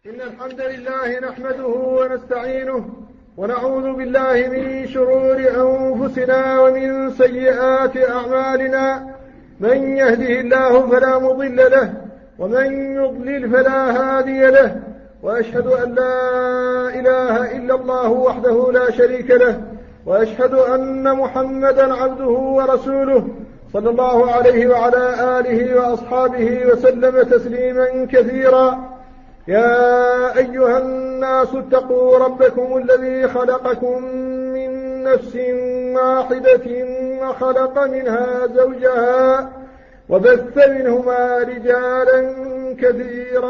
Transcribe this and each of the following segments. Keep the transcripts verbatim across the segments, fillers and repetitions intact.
إن الحمد لله نحمده ونستعينه ونعوذ بالله من شرور أنفسنا ومن سيئات أعمالنا. من يهده الله فلا مضل له ومن يضلل فلا هادي له، وأشهد أن لا إله إلا الله وحده لا شريك له، وأشهد أن محمدا عبده ورسوله صلى الله عليه وعلى آله وأصحابه وسلم تسليما كثيرا. يا أيها الناس اتقوا ربكم الذي خلقكم من نفس واحدة وخلق منها زوجها وبث منهما رجالا كثيرا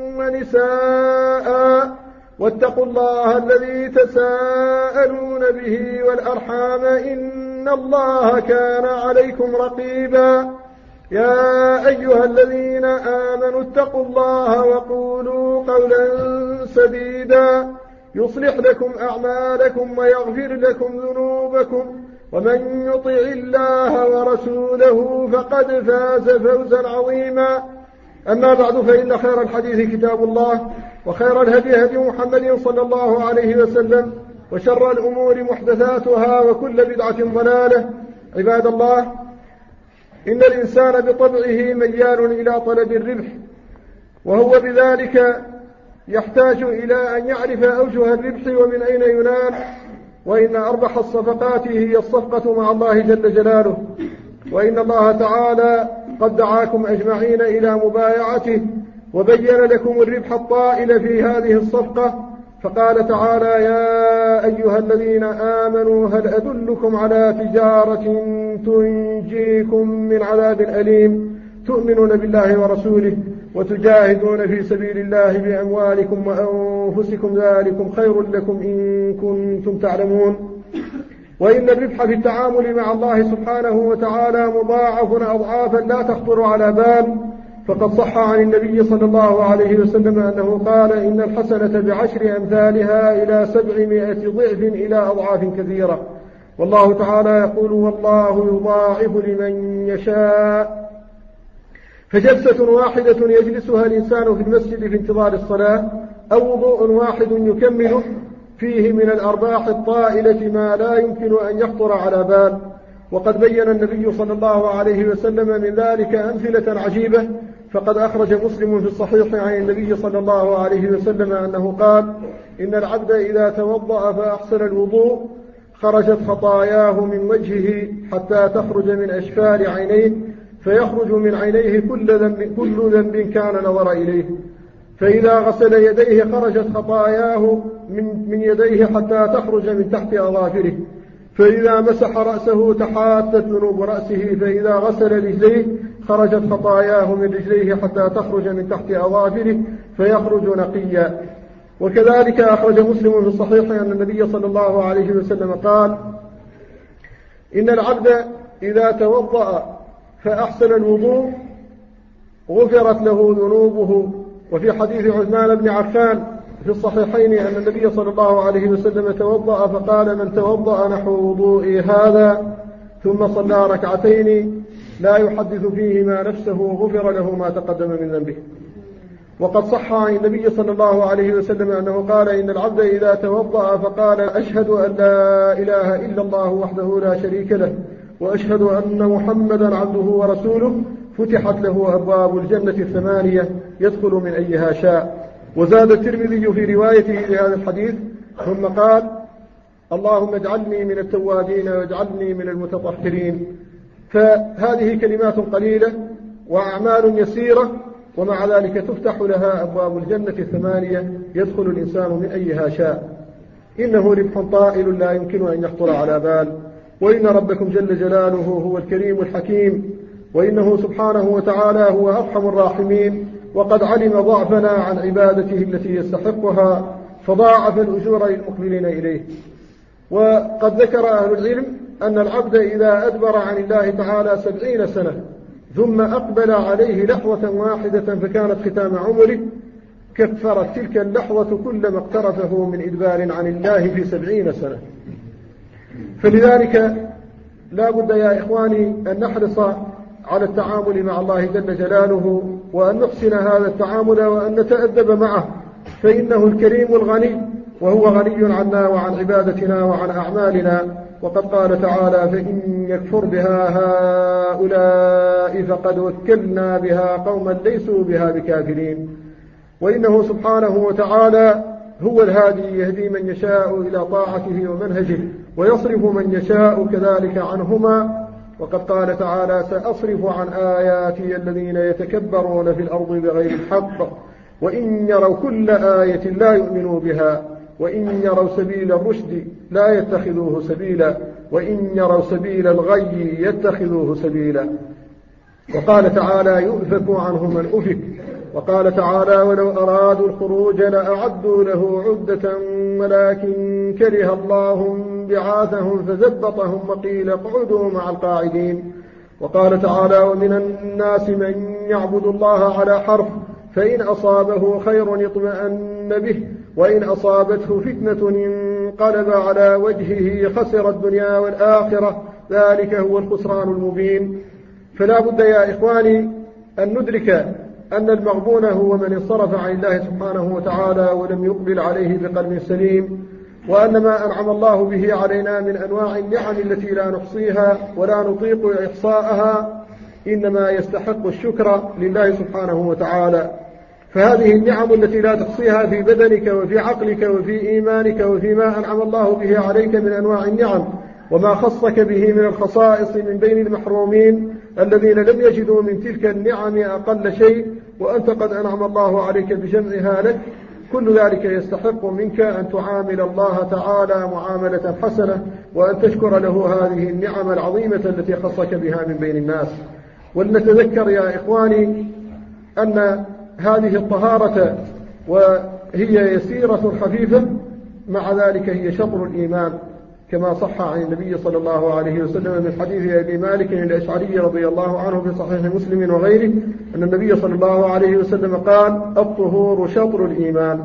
ونساء، واتقوا الله الذي تساءلون به والأرحام إن الله كان عليكم رقيبا. يا أيها الذين آمنوا اتقوا الله وقولوا قولا سديدا يصلح لكم أعمالكم ويغفر لكم ذنوبكم، ومن يطع الله ورسوله فقد فاز فوزا عظيما. أما بعد، فإن خير الحديث كتاب الله، وخير الهدي هدي محمد صلى الله عليه وسلم، وشر الأمور محدثاتها، وكل بدعة ضلالة. عباد الله، إن الإنسان بطبعه ميال إلى طلب الربح، وهو بذلك يحتاج إلى أن يعرف أوجه الربح ومن أين ينال، وإن أربح الصفقات هي الصفقة مع الله جل جلاله، وإن الله تعالى قد دعاكم أجمعين إلى مبايعته وبين لكم الربح الطائل في هذه الصفقة، فقال تعالى: يا أيها الذين آمنوا هل أدلكم على تجارة تنجيكم من عذاب أليم تؤمنون بالله ورسوله وتجاهدون في سبيل الله بأموالكم وأنفسكم ذلكم خير لكم إن كنتم تعلمون. وإن الربح في التعامل مع الله سبحانه وتعالى مضاعف أضعافا لا تخطر على بال، فقد صح عن النبي صلى الله عليه وسلم أنه قال: إن الحسنة بعشر أمثالها إلى سبعمائة ضعف إلى أضعاف كثيرة. والله تعالى يقول: والله يضاعف لمن يشاء. فجلسة واحدة يجلسها الإنسان في المسجد في انتظار الصلاة، أو وضوء واحد يكمل فيه من الأرباح الطائلة ما لا يمكن أن يخطر على بال. وقد بين النبي صلى الله عليه وسلم من ذلك أمثلة عجيبة، فقد أخرج مسلم في الصحيح عن النبي صلى الله عليه وسلم أنه قال: إن العبد إذا توضأ فأحسن الوضوء خرجت خطاياه من وجهه حتى تخرج من أشفار عينيه، فيخرج من عينيه كل ذنب, كل ذنب كان نظر إليه. فإذا غسل يديه خرجت خطاياه من, من يديه حتى تخرج من تحت أظافره. فإذا مسح رأسه تحاتت ذنوب رأسه. فإذا غسل رجليه خرجت خطاياه من رجليه حتى تخرج من تحت أظافره فيخرج نقيا. وكذلك أخرج مسلم في الصحيح أن النبي صلى الله عليه وسلم قال: إن العبد إذا توضأ فأحسن الوضوء غفرت له ذنوبه. وفي حديث عثمان بن عفان في الصحيحين أن النبي صلى الله عليه وسلم توضأ فقال: من توضأ نحو وضوئي هذا ثم صلى ركعتين لا يحدث فيهما نفسه غفر له ما تقدم من ذنبه. وقد صح عن النبي صلى الله عليه وسلم أنه قال: إن العبد إذا توضأ فقال: أشهد أن لا إله إلا الله وحده لا شريك له، وأشهد أن محمدا عبده ورسوله، فتحت له أبواب الجنة الثمانية يدخل من أيها شاء. وزاد الترمذي في روايته لهذا الحديث ثم قال: اللهم اجعلني من التوابين واجعلني من المتطهرين. فهذه كلمات قليلة وأعمال يسيرة، ومع ذلك تفتح لها أبواب الجنة الثمانية يدخل الإنسان من أيها شاء. إنه ربح طائل لا يمكن أن يخطر على بال. وإن ربكم جل جلاله هو الكريم الحكيم، وإنه سبحانه وتعالى هو أرحم الراحمين، وقد علم ضعفنا عن عبادته التي يستحقها فضاعف الأجور للمقبلين إليه. وقد ذكر أهل العلم أن العبد إذا أدبر عن الله تعالى سبعين سنة ثم أقبل عليه لحظة واحدة فكانت ختام عمره، كفرت تلك اللحظة كل ما اقترفه من إدبار عن الله في سبعين سنة. فلذلك لا بد يا إخواني أن نحرص على التعامل مع الله جل جلاله، وأن نحسن هذا التعامل وأن نتأدب معه، فإنه الكريم الغني، وهو غني عنا وعن عبادتنا وعن أعمالنا. وقد قال تعالى: فإن يكفر بها هؤلاء فقد وكلنا بها قوما ليسوا بها بكافرين. وإنه سبحانه وتعالى هو الهادي، يهدي من يشاء إلى طاعته ومنهجه، ويصرف من يشاء كذلك عنهما. وقد قال تعالى: سأصرف عن آياتي الذين يتكبرون في الأرض بغير الحق وإن يروا كل آية لا يؤمنوا بها وإن يروا سبيل الرشد لا يتخذوه سبيلا وإن يروا سبيل الغي يتخذوه سبيلا. وقال تعالى: يؤفك عنه من أفك. وقال تعالى: ولو أرادوا الخروج لأعدوا له عدة ولكن كره الله بعاثهم فثبطهم وقيل اقعدوا مع القاعدين. وقال تعالى: ومن الناس من يعبد الله على حرف فإن أصابه خير اطمأن به وإن أصابته فتنة انقلب على وجهه خسر الدنيا والآخرة ذلك هو الخسران المبين. فلا بد يا إخواني أن ندرك أن المغبون هو من انصرف عن الله سبحانه وتعالى ولم يقبل عليه بقلب سليم، وأن ما أنعم الله به علينا من أنواع النعم التي لا نحصيها ولا نطيق إحصاءها إنما يستحق الشكر لله سبحانه وتعالى. فهذه النعم التي لا تحصيها في بدنك وفي عقلك وفي إيمانك وفي ما أنعم الله به عليك من أنواع النعم، وما خصك به من الخصائص من بين المحرومين الذين لم يجدوا من تلك النعم أقل شيء، وأنت قد أنعم الله عليك بجمعها لك. كل ذلك يستحق منك أن تعامل الله تعالى معاملة حسنة، وأن تشكر له هذه النعم العظيمة التي خصك بها من بين الناس. ولنتذكر يا إخواني أن هذه الطهارة وهي يسيرة خفيفة مع ذلك هي شطر الإيمان، كما صح عن النبي صلى الله عليه وسلم من حديث أبي مالك الأشعري رضي الله عنه في صحيح مسلم وغيره أن النبي صلى الله عليه وسلم قال: الطهور شطر الإيمان.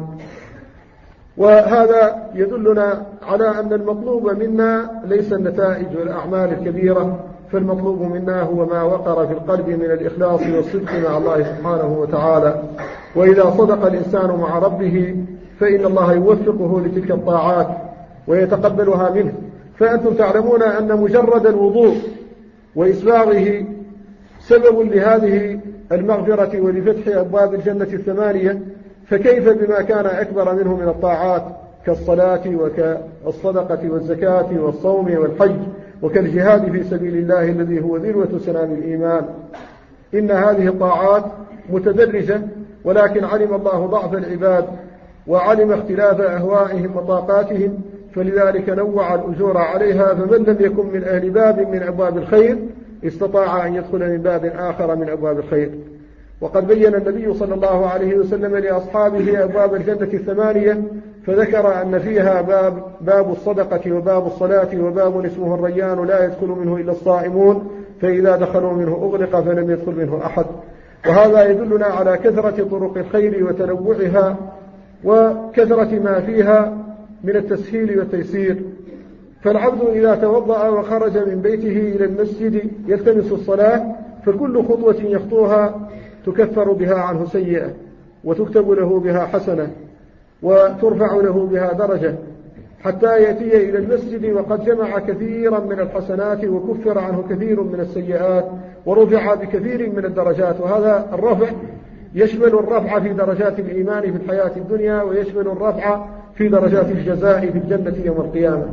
وهذا يدلنا على أن المطلوب منا ليس النتائج والأعمال الكبيرة، فالمطلوب منا هو ما وقر في القلب من الإخلاص والصدق مع الله سبحانه وتعالى. وإذا صدق الإنسان مع ربه فإن الله يوفقه لتلك الطاعات ويتقبلها منه. فأنتم تعلمون أن مجرد الوضوء وإسباغه سبب لهذه المغفرة ولفتح أبواب الجنة الثمانية، فكيف بما كان أكبر منه من الطاعات كالصلاة وكالصدقة والزكاة والصوم والحج وكالجهاد في سبيل الله الذي هو ذروة سنام الإيمان. إن هذه الطاعات متدرجة، ولكن علم الله ضعف العباد وعلم اختلاف أهوائهم وطاقاتهم، فلذلك نوع الأجور عليها. فمن لم يكن من أهل باب من أبواب الخير استطاع أن يدخل من باب آخر من أبواب الخير. وقد بين النبي صلى الله عليه وسلم لأصحابه أبواب الجنة الثمانية، فذكر أن فيها باب, باب الصدقة وباب الصلاة وباب اسمه الريان لا يدخل منه إلا الصائمون، فإذا دخلوا منه أغلق فلم يدخل منه أحد. وهذا يدلنا على كثرة طرق الخير وتنوعها وكثرة ما فيها من التسهيل والتيسير. فالعبد إذا توضأ وخرج من بيته إلى المسجد يلتمس الصلاة، فكل خطوة يخطوها تكفر بها عنه سيئة وتكتب له بها حسنة وترفع له بها درجة، حتى يأتي إلى المسجد وقد جمع كثيرا من الحسنات وكفر عنه كثير من السيئات ورفع بكثير من الدرجات. وهذا الرفع يشمل الرفع في درجات الإيمان في الحياة الدنيا، ويشمل الرفع في درجات الجزاء في الجنة يوم القيامة.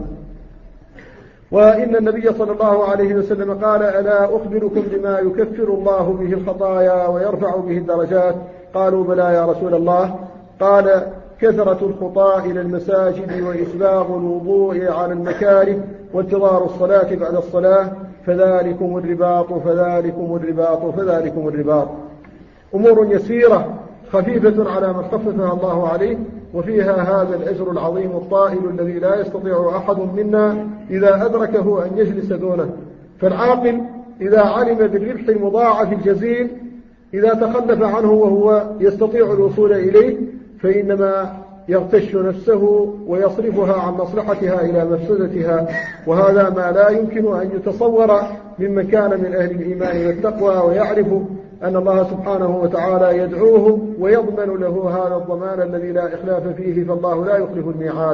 وإن النبي صلى الله عليه وسلم قال: ألا أخبركم بما يكفر الله به الخطايا ويرفع به الدرجات؟ قالوا: بلى يا رسول الله. قال: كثرة الخطاء إلى المساجد وإسباغ الوضوء على المكاره وانتظار الصلاة بعد الصلاة، فذلكم الرباط فذلكم الرباط فذلكم الرباط. أمور يسيرة خفيفة على من خففها الله عليه، وفيها هذا الأجر العظيم الطائل الذي لا يستطيع أحد منا إذا أدركه أن يجلس دونه. فالعاقل إذا علم بالربح المضاعف الجزيل إذا تخلف عنه وهو يستطيع الوصول إليه فإنما يغتش نفسه ويصرفها عن مصلحتها إلى مفسدتها، وهذا ما لا يمكن أن يتصور ممن كان من أهل الإيمان والتقوى ويعرف أن الله سبحانه وتعالى يدعوه ويضمن له هذا الضمان الذي لا إخلاف فيه، فالله لا يخلف الميعاد.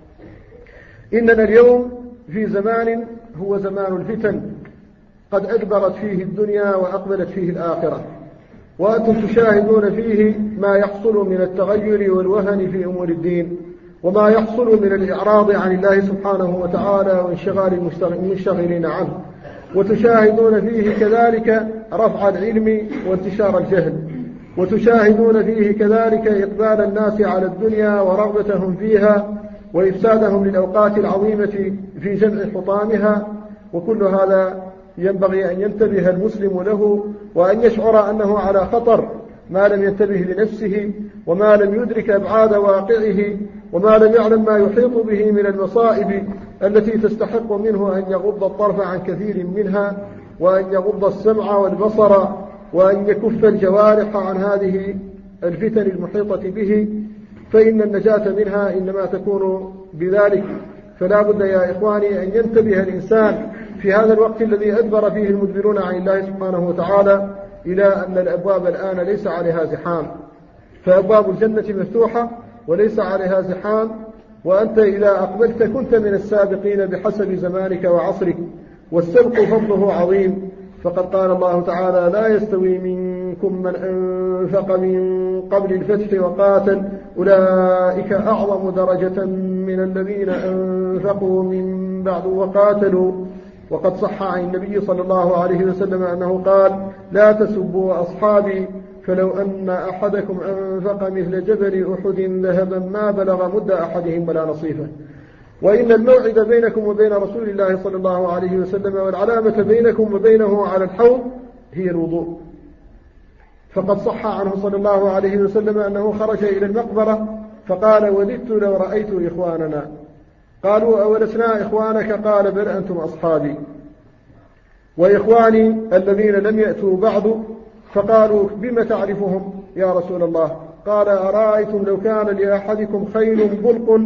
إننا اليوم في زمان هو زمان الفتن، قد أدبرت فيه الدنيا وأقبلت فيه الآخرة، وأنتم تشاهدون فيه ما يحصل من التغير والوهن في أمور الدين، وما يحصل من الإعراض عن الله سبحانه وتعالى وانشغال المنشغلين عنه، وتشاهدون فيه كذلك رفع العلم وانتشار الجهل، وتشاهدون فيه كذلك إقبال الناس على الدنيا ورغبتهم فيها وإفسادهم للأوقات العظيمة في جمع حطامها. وكل هذا ينبغي أن ينتبه المسلم له، وأن يشعر أنه على خطر ما لم ينتبه لنفسه، وما لم يدرك أبعاد واقعه، وما لم يعلم ما يحيط به من المصائب التي تستحق منه أن يغض الطرف عن كثير منها، وأن يغض السمع والبصر، وأن يكف الجوارح عن هذه الفتن المحيطة به، فإن النجاة منها إنما تكون بذلك. فلا بد يا إخواني أن ينتبه الإنسان في هذا الوقت الذي أدبر فيه المدبرون عن الله سبحانه وتعالى إلى أن الأبواب الآن ليس عليها زحام، فأبواب الجنة مفتوحة وليس عليها زحام، وأنت إذا أقبلت كنت من السابقين بحسب زمانك وعصرك، والسبق فضله عظيم. فقد قال الله تعالى: لا يستوي منكم من أنفق من قبل الفتح وقاتل أولئك أعظم درجة من الذين أنفقوا من بعد وقاتلوا. وقد صح عن النبي صلى الله عليه وسلم أنه قال: لا تسبوا أصحابي، فلو أن أحدكم أنفق مثل جبل أحد ذهبا ما بلغ مد أحدهم ولا نصيفه. وإن الموعد بينكم وبين رسول الله صلى الله عليه وسلم والعلامة بينكم وبينه على الحوض هي الوضوء. فقد صح عنه صلى الله عليه وسلم أنه خرج إلى المقبرة فقال: وددت لو رأيت إخواننا. قالوا: أولسنا إخوانك؟ قال: بل أنتم أصحابي وإخواني الذين لم يأتوا بعد. فقالوا: بما تعرفهم يا رسول الله؟ قال: أرأيتم لو كان لأحدكم خيل بلق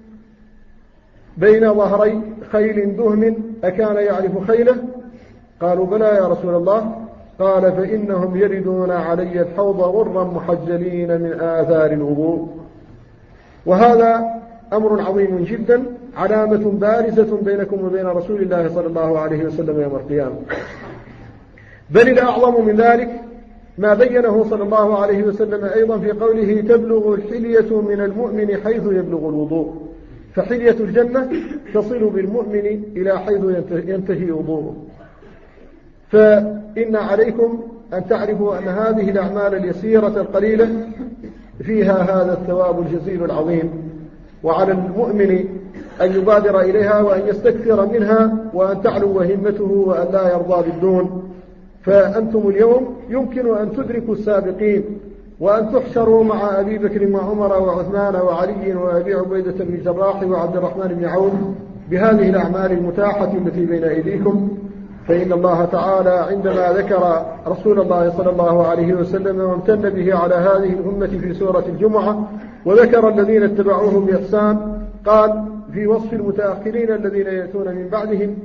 بين ظهري خيل دهم أكان يعرف خيله؟ قالوا: بلى يا رسول الله. قال: فإنهم يردون علي الحوض غرا محجلين من آثار الوضوء. وهذا أمر عظيم جدا، علامة بارزة بينكم وبين رسول الله صلى الله عليه وسلم يوم القيامة. بل الأعظم من ذلك ما بينه صلى الله عليه وسلم أيضا في قوله: تبلغ الحلية من المؤمن حيث يبلغ الوضوء. فحلية الجنة تصل بالمؤمن إلى حيث ينتهي وضوءه. فإن عليكم أن تعرفوا أن هذه الأعمال اليسيرة القليلة فيها هذا الثواب الجزيل العظيم، وعلى المؤمن أن يبادر إليها وأن يستكثر منها، وأن تعلو همته وأن لا يرضى بالدون. فأنتم اليوم يمكن أن تدركوا السابقين، وأن تحشروا مع أبي بكر وعمر وعثمان وعلي وأبي عبيدة بن الجراح وعبد الرحمن بن عوف بهذه الأعمال المتاحة التي بين أيديكم. فإن الله تعالى عندما ذكر رسول الله صلى الله عليه وسلم وامتن به على هذه الأمة في سورة الجمعة، وذكر الذين اتبعوهم بإحسان، قال في وصف المتأخرين الذين يأتون من بعدهم: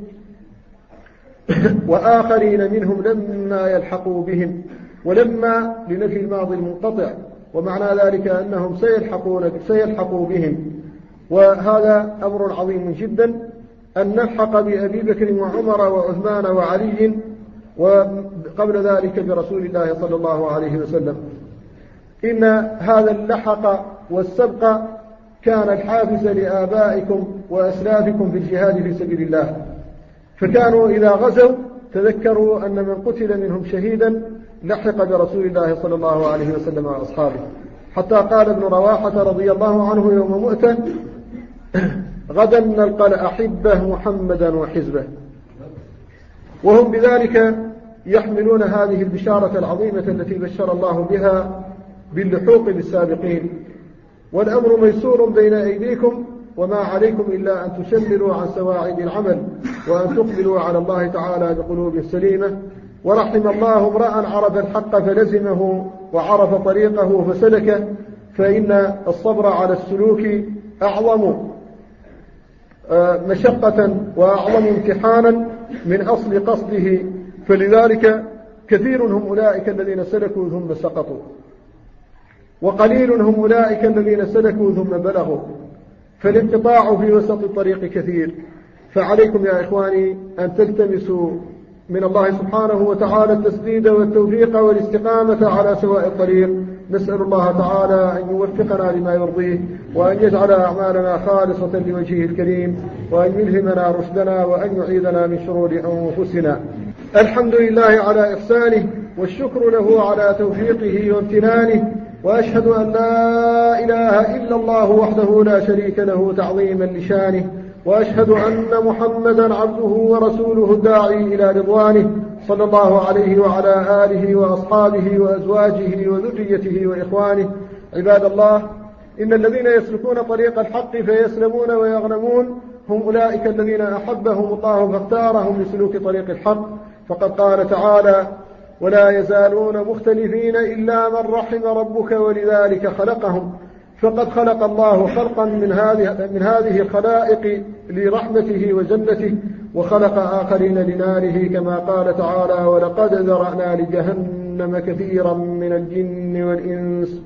وآخرين منهم لما يلحقوا بهم. ولما لنفي الماضي المنقطع، ومعنى ذلك أنهم سيلحقون سيلحقوا بهم. وهذا أمر عظيم جدا أن نلحق بأبي بكر وعمر وعثمان وعلي، وقبل ذلك برسول الله صلى الله عليه وسلم. إن هذا اللحق والسبق كان الحافز لآبائكم وأسلافكم في الجهاد في سبيل الله، فكانوا إذا غزوا تذكروا أن من قتل منهم شهيدا لحق برسول الله صلى الله عليه وسلم وأصحابه، حتى قال ابن رواحة رضي الله عنه يوم مؤتة: غدا نلقى الأحبة محمدا وحزبه. وهم بذلك يحملون هذه البشارة العظيمة التي بشر الله بها باللحوق بالسابقين. والأمر ميسور بين أيديكم، وما عليكم إلا أن تشملوا عن سواعد العمل، وأن تقبلوا على الله تعالى بقلوب سليمة. ورحم الله امرأ عرف الحق فلزمه وعرف طريقه فسلكه، فإن الصبر على السلوك أعظم مشقة وأعظم امتحانا من أصل قصده. فلذلك كثير هم أولئك الذين سلكوا ثم سقطوا، وقليل هم أولئك الذين سلكوا ثم بلغوا، فالانقطاع في وسط الطريق كثير. فعليكم يا إخواني أن تلتمسوا من الله سبحانه وتعالى التسديد والتوفيق والاستقامة على سواء الطريق. نسأل الله تعالى أن يوفقنا لما يرضيه، وأن يجعل أعمالنا خالصة لوجهه الكريم، وأن يلهمنا رشدنا، وأن يعيذنا من شرور أنفسنا. الحمد لله على إحسانه، والشكر له على توفيقه وامتنانه، وأشهد أن لا إله إلا الله وحده لا شريك له تعظيما لشانه، وأشهد أن محمدا عبده ورسوله الداعي إلى رضوانه، صلى الله عليه وعلى آله وأصحابه وأزواجه وذريته وإخوانه. عباد الله، إن الذين يسلكون طريق الحق فيسلمون ويغنمون هم أولئك الذين أحبهم الله فاختارهم لسلوك طريق الحق. فقد قال تعالى: ولا يزالون مختلفين إلا من رحم ربك ولذلك خلقهم. فقد خلق الله خلقا من هذه من هذه الخلائق لرحمته وجنته، وخلق آخرين لناره، كما قال تعالى: ولقد ذرأنا لجهنم كثيرا من الجن والإنس.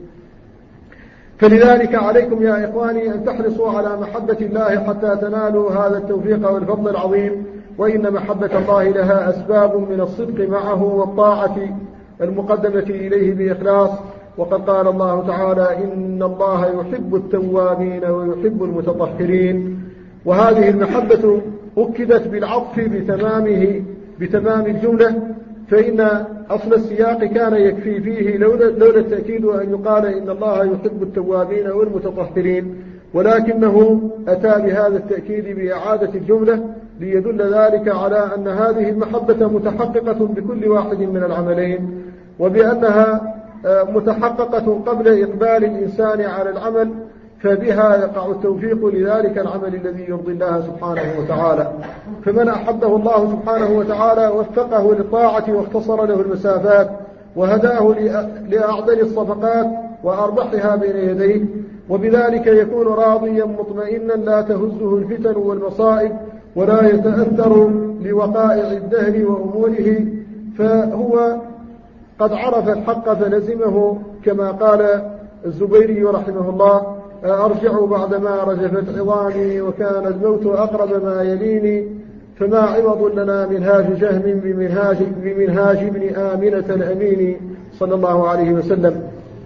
فلذلك عليكم يا إخواني أن تحرصوا على محبة الله حتى تنالوا هذا التوفيق والفضل العظيم. وإن محبة الله لها أسباب من الصدق معه والطاعة المقدمة إليه بإخلاص. وقد قال الله تعالى: إن الله يحب التوابين ويحب المتطهرين. وهذه المحبة أكدت بالعطف بتمامه بتمام الجملة، فإن أصل السياق كان يكفي فيه لولا, لولا التأكيد أن يقال إن الله يحب التوابين والمتطهرين، ولكنه أتى بهذا التأكيد بإعادة الجملة ليدل ذلك على أن هذه المحبة متحققة بكل واحد من العملين، وبأنها متحققة قبل إقبال الإنسان على العمل، فبها يقع التوفيق لذلك العمل الذي يرضي الله سبحانه وتعالى. فمن أحبه الله سبحانه وتعالى وفقه للطاعة واختصر له المسافات، وهداه لأعدل الصفقات وأربحها بين يديه، وبذلك يكون راضيا مطمئنا لا تهزه الفتن والمصائب، ولا يتأثر لوقائع الدهر وأموره، فهو قد عرف الحق فلزمه، كما قال الزبيري رحمه الله: أرجع بعدما رجفت عظامي وكان الموت أقرب ما يليني، فما عوض لنا منهاج جهم بمنهاج, بمنهاج ابن آمنة الأمين، صلى الله عليه وسلم.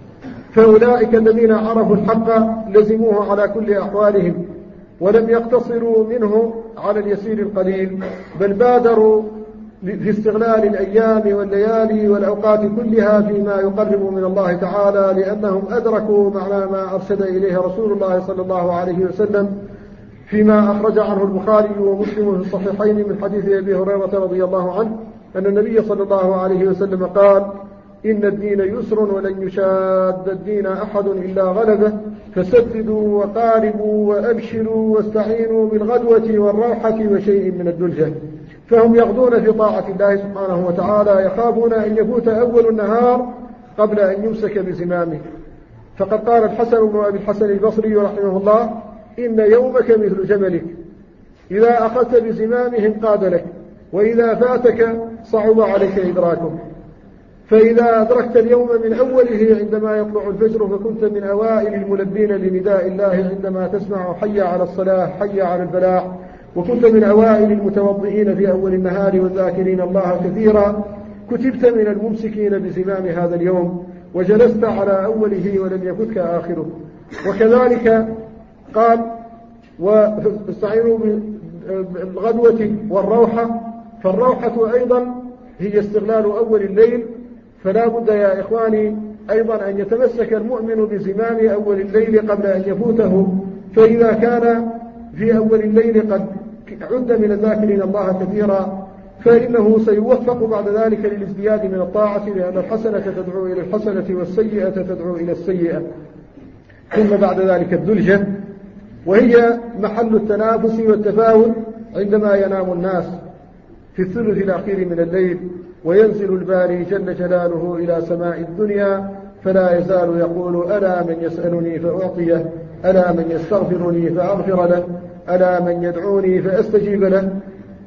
فأولئك الذين عرفوا الحق لزموه على كل أحوالهم، ولم يقتصروا منه على اليسير القليل، بل بادروا في استغلال الأيام والليالي والأوقات كلها فيما يقرب من الله تعالى، لأنهم أدركوا معنى ما أرشد إليه رسول الله صلى الله عليه وسلم فيما أخرج عنه البخاري ومسلم في الصحيحين من حديث أبي هريرة رضي الله عنه أن النبي صلى الله عليه وسلم قال: إن الدين يسر ولن يشاد الدين أحد إلا غلبه، فسددوا وقاربوا وأبشروا واستعينوا بالغدوة والروحة وشيء من الدلجة. فهم يغدون في طاعة الله سبحانه وتعالى، يخافون أن يفوت أول النهار قبل أن يمسك بزمامه. فقد قال الحسن بن أبي الحسن البصري رحمه الله: إن يومك مثل جملك، إذا أخذت بزمامه انقاد لك، وإذا فاتك صعب عليك إدراكه. فإذا أدركت اليوم من أوله عندما يطلع الفجر، فكنت من أوائل الملبين لنداء الله عندما تسمع حي على الصلاة حي على الفلاح، وكنت من أوائل المتوضئين في أول النهار والذاكرين الله كثيرا، كتبت من الممسكين بزمام هذا اليوم، وجلست على أوله ولم يفتك آخره. وكذلك قال: واستعينوا بالغدوة والروحة. فالروحة أيضا هي استغلال أول الليل، فلا بد يا إخواني أيضا أن يتمسك المؤمن بزمام أول الليل قبل أن يفوته، فإذا كان في أول الليل قد عد من الذاكرين الله كثيرا، فإنه سيوفق بعد ذلك للازدياد من الطاعة، لأن الحسنة تدعو إلى الحسنة والسيئة تدعو إلى السيئة. ثم بعد ذلك الدلجة، وهي محل التنافس والتفاوت عندما ينام الناس في الثلث الأخير من الليل، وينزل الباري جل جلاله إلى سماء الدنيا، فلا يزال يقول: ألا من يسألني فأعطيه، ألا من يستغفرني فأغفر له، ألا من يدعوني فأستجيب له.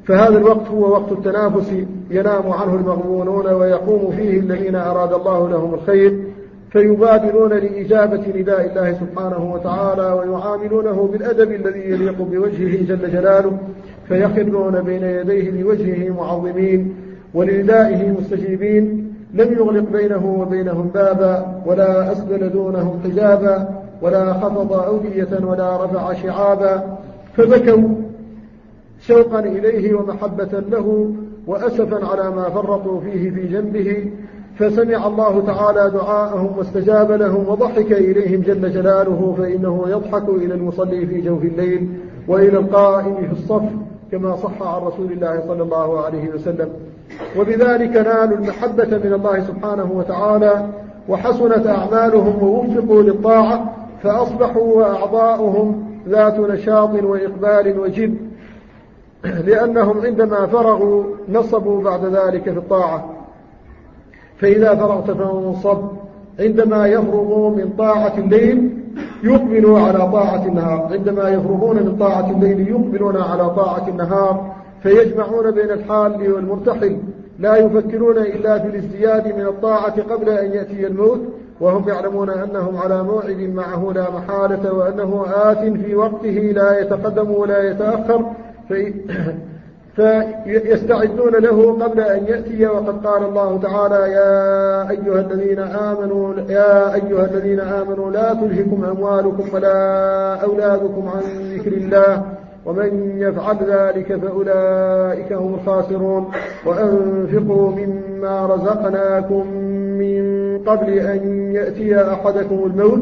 فهذا الوقت هو وقت التنافس ينام عنه المغبونون ويقوم فيه الذين أراد الله لهم الخير، فيبادرون لإجابة نداء الله سبحانه وتعالى ويعاملونه بالأدب الذي يليق بوجهه جل جلاله، فيخرون بين يديه لوجهه معظمين ولندائه مستجيبين. لم يغلق بينه وبينهم بابا ولا أسدل دونهم حجابا ولا خفض أودية ولا رفع شعابا، فبكوا شوقا إليه ومحبة له وأسفا على ما فرطوا فيه في جنبه، فسمع الله تعالى دعاءهم واستجاب لهم وضحك إليهم جل جلاله، فإنه يضحك إلى المصلي في جوف الليل وإلى القائم في الصف كما صح عن رسول الله صلى الله عليه وسلم. وبذلك نالوا المحبة من الله سبحانه وتعالى وحسنت أعمالهم ووفقوا للطاعة، فأصبحوا وأعضاؤهم ذات نشاط وإقبال وجد، لأنهم عندما فرغوا نصبوا بعد ذلك في الطاعة. فإذا فرغت فانصب، عندما يفرغوا من طاعة الليل يقبلوا على طاعة النهار، عندما يفرغون من طاعة الليل يقبلون على طاعة النهار، فيجمعون بين الحال والمرتحل، لا يفكرون إلا في الازدياد من الطاعة قبل أن يأتي الموت، وهم يعلمون أنهم على موعد معه لا محالة، وأنه آت في وقته لا يتقدم ولا يتأخر، في فيستعدون له قبل أن يأتي. وقد قال الله تعالى: يا أيها الذين آمنوا يا أيها الذين آمنوا لا تلهكم أموالكم ولا أولادكم عن ذكر الله ومن يفعل ذلك فأولئك هم الخاسرون. وأنفقوا مما رزقناكم من قبل أن يأتي أحدكم الموت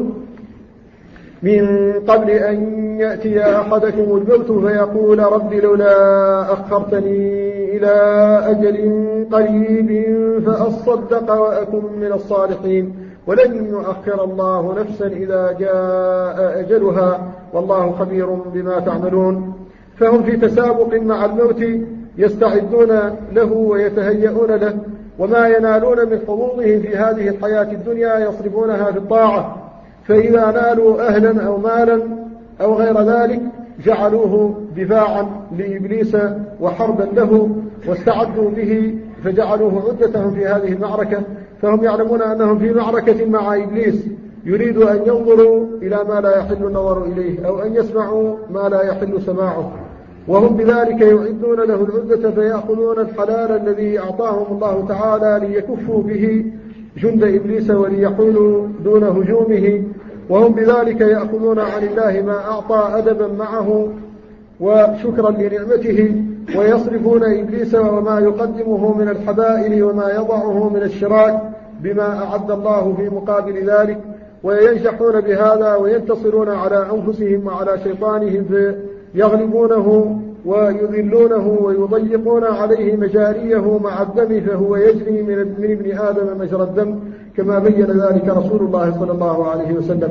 من قبل أن يأتي أحدكم الموت فيقول: رب لولا أخرتني إلى أجل قريب فأصدق وأكن من الصالحين، ولن يؤخر الله نفسا إذا جاء أجلها، والله خبير بما تعملون. فهم في تسابق مع الموت يستعدون له ويتهيئون له، وما ينالون من حظوظهم في هذه الحياة الدنيا يصرفونها في الطاعة، فإذا نالوا أهلا أو مالا أو غير ذلك جعلوه دفاعا لإبليس وحربا له واستعدوا به، فجعلوه عدتهم في هذه المعركة. فهم يعلمون أنهم في معركة مع إبليس يريد أن ينظروا إلى ما لا يحل النظر إليه أو أن يسمعوا ما لا يحل سماعه، وهم بذلك يعدون له العدة، فيأخذون الحلال الذي أعطاهم الله تعالى ليكفوا به جند إبليس وليحولوا دون هجومه، وهم بذلك يأخذون عن الله ما أعطى أدبا معه وشكرا لنعمته، ويصرفون إبليس وما يقدمه من الحبائل وما يضعه من الشراك بما أعد الله في مقابل ذلك، وينجحون بهذا وينتصرون على أنفسهم وعلى شيطانهم فيغلبونه ويذلونه ويضيقون عليه مجاريه مع الدم، فهو يجري من ابن آدم مجرى الدم، كما بين ذلك رسول الله صلى الله عليه وسلم.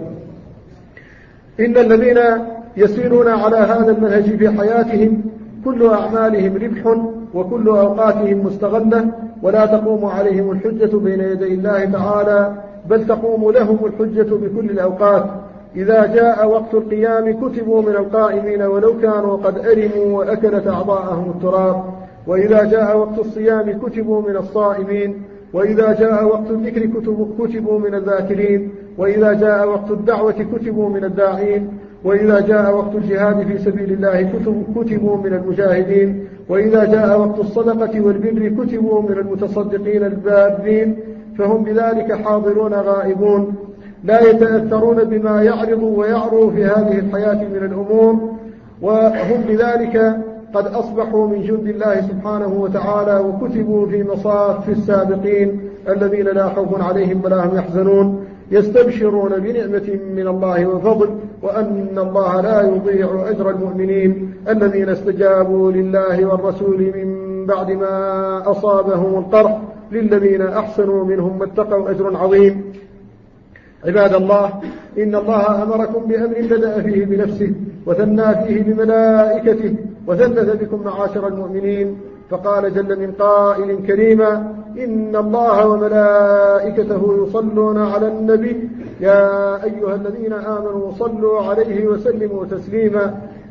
إن الذين يسيرون على هذا المنهج في حياتهم كل أعمالهم ربح وكل أوقاتهم مستغلة، ولا تقوم عليهم الحجة بين يدي الله تعالى، بل تقوم لهم الحجة بكل الأوقات. إذا جاء وقت القيام كتبوا من القائمين ولو كانوا قد أرموا وأكلت أعضاءهم التراب، وإذا جاء وقت الصيام كتبوا من الصائمين، وإذا جاء وقت الذكر كتبوا من الذاكرين، وإذا جاء وقت الدعوة كتبوا من الداعين، وإذا جاء وقت الجهاد في سبيل الله كتبوا من المجاهدين، وإذا جاء وقت الصدقة والبر كتبوا من المتصدقين البارين. فهم بذلك حاضرون غائبون، لا يتأثرون بما يعرض ويعرو في هذه الحياة من الأمور، وهم بذلك قد أصبحوا من جند الله سبحانه وتعالى، وكتبوا في مصاف السابقين الذين لا خوف عليهم ولا هم يحزنون، يستبشرون بنعمة من الله وفضل، وأن الله لا يضيع أجر المؤمنين الذين استجابوا لله والرسول من بعد ما أصابهم القرح، للذين أحسنوا منهم واتقوا أجر عظيم. عباد الله، إن الله أمركم بأمر بدأ فيه بنفسه وثنى فيه بملائكته وثلث بكم معاشر المؤمنين، فقال جل من قائل كريما: إن الله وملائكته يصلون على النبي يا أيها الذين آمنوا صلوا عليه وسلموا تسليما.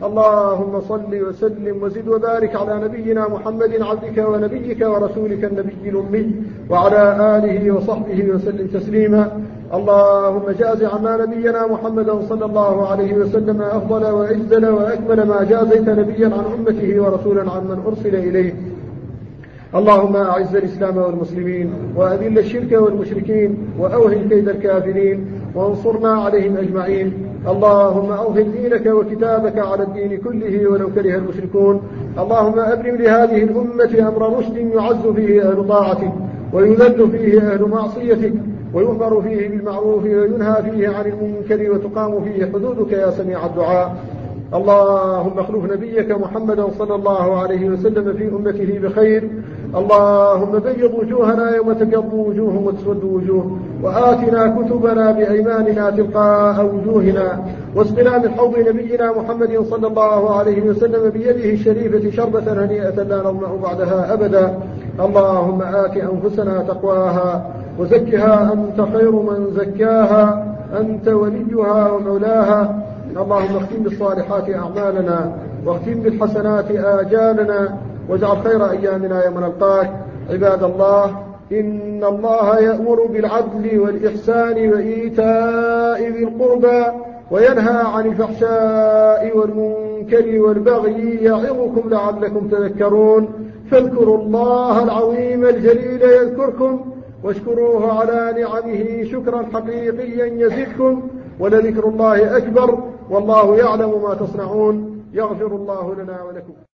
اللهم صل وسلم وزد وبارك على نبينا محمد عبدك ونبيك ورسولك النبي الأمي وعلى آله وصحبه وسلم تسليما. اللهم جاز عنا نبينا محمدا صلى الله عليه وسلم أفضل وأجزل وأكمل ما جازيت نبيا عن أمته ورسولا عن من أرسل إليه. اللهم أعز الإسلام والمسلمين وأذل الشرك والمشركين وأوهن كيد الكافرين وانصرنا عليهم أجمعين. اللهم أوهن دينك وكتابك على الدين كله ولو كره المشركون. اللهم أبرم لهذه الأمة أمر رشد يعز فيه أهل طاعتك ويذل فيه أهل معصيتك ويؤمر فيه بالمعروف وينهى فيه عن المنكر وتقام فيه حدودك يا سميع الدعاء. اللهم اخلف نبيك محمدا صلى الله عليه وسلم في أمته بخير. اللهم بيض وجوهنا يوم تبيض وجوه وتسود وجوه وآتنا كتبنا بأيماننا تلقاء وجوهنا واسقنا من حوض نبينا محمد صلى الله عليه وسلم بيده الشريفة شربة هنيئة لا نظمأ بعدها أبدا. اللهم آت أنفسنا تقواها وزكها أنت خير من زكاها أنت وليها ومولاها. اللهم اختم بالصالحات أعمالنا واختم بالحسنات آجالنا واجعل خير أيامنا يوم نلقاك. عباد الله، إن الله يأمر بالعدل والإحسان وإيتاء ذي القربى وينهى عن الفحشاء والمنكر والبغي يعظكم لعلكم تذكرون. فاذكروا الله العظيم الجليل يذكركم واشكروه على نعمه شكرا حقيقيا يزدكم ولذكر الله أكبر والله يعلم ما تصنعون. يغفر الله لنا ولكم.